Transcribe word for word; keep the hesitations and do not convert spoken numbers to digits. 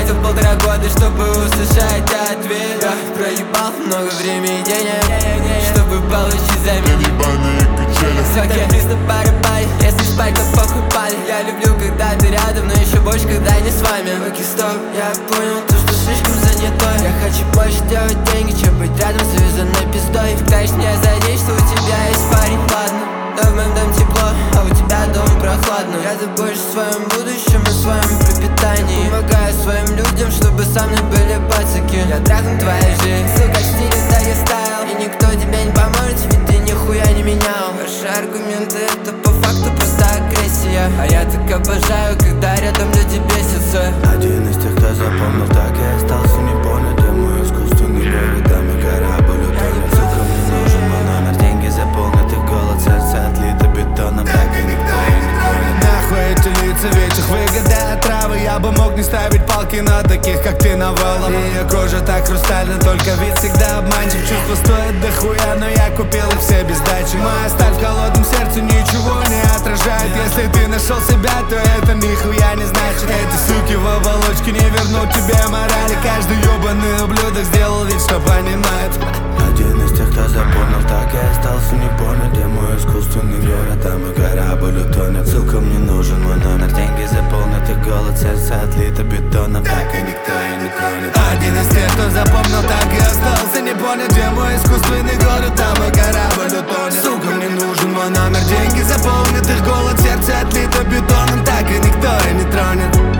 потратил полтора года, чтобы услышать ответ. Я проебал много времени и денег, чтобы получить замену. Высокие приступ барабани, если спать, то похуй пали. Я люблю, когда ты рядом, но еще больше, когда не с вами. Окей, стоп, я понял то, что слишком занятой. Я хочу больше делать деньги, чем быть рядом с связанной пиздой. Пытаешь меня задеть, что у тебя есть парень, ладно. Но в моем доме тепло, а у тебя дом прохладно. Я забочусь о своем будущем и своем пропитании. Помогаю своим людям, чтобы со мной были пацаки. Я трахну твою жизнь, сука, стиле да я стайл. И никто тебе не поможет, ведь ты нихуя не менял. Ваши аргументы это по факту просто агрессия. А я так обожаю, когда рядом люди бесятся. Один из тех, кто запомнил, так и остался не понят. Я мой искусственный город, там и корабль утонет. Сука, мне нужен мой номер, деньги заполнят их голод. Сердце отлито бетоном, так и никто и не тронет. Нахуй эти лица, ведь их выгода от травы. Я бы мог не ставить палки на таких, как ты, новеллам. Ее кожа так хрустальна, только вид всегда обманчив. Чувства стоят дохуя, но я купил их все без дачи. Моя сталь в холодном сердце ничего не отражает. Если ты нашел себя, то это нихуя не значит. Эти суки в оболочке не вернут тебе морали. Каждый ебаный ублюдок сделал вид, что понимает. Один из тех, кто запомнил, так и остался не понят. Я мой искусственный город, там и корабль утонет. Сука, мне нужен мой номер, деньги заполнят их голод. Сердце отлито бетоном, так и никто и не тронет. Один из тех, кто запомнил, так и остался не понят. Я мой искусственный город, там и корабль утонет. Сука, мне нужен мой номер, деньги заполнят их голод. Сердце отлито бетоном, так и никто и не тронет.